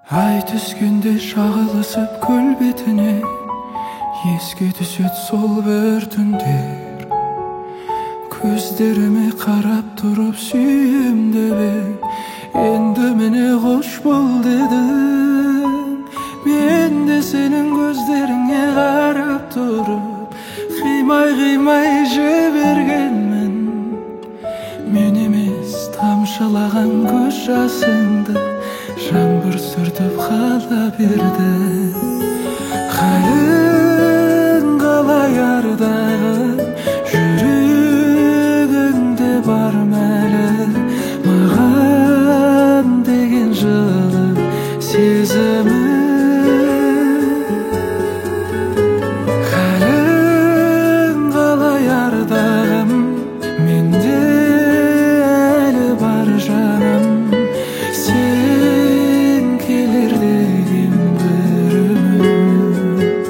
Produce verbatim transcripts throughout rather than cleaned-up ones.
Ай түскенде шағылысып көл бетіне, еске түсет сол бір түндер. Көздеріме қарап тұрып сүйем деп ең, енді міне қош бол дедің. Мен де сенің көздеріңе қарап тұрып қимай-қимай жібергенмін. Мен емес тамшылаған көз жасыңды жаңбыр сүртіп қала берді. Халің қалай ардағым, жүрегіңде бар мәлі, маған деген жылы сезімі. Халің қалай ардағым, менде әлі бар жаным, сен келер деген бір үміт.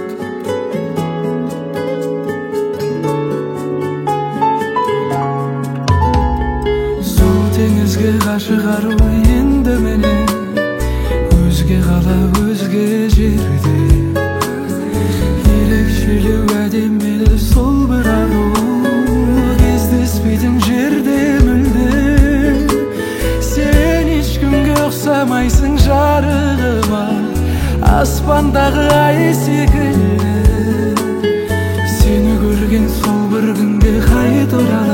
Сол теңізге ғашық ару енді міне, өзге қала өзге жерде. Ерекшелеу әдемі сол бір ару, кездеспейтін жерде мүлде. Сен ешкімге ұқсамайсың жарығыма, аспандағы ай секілді. Сені көрген сол бір күнге қайта оралам.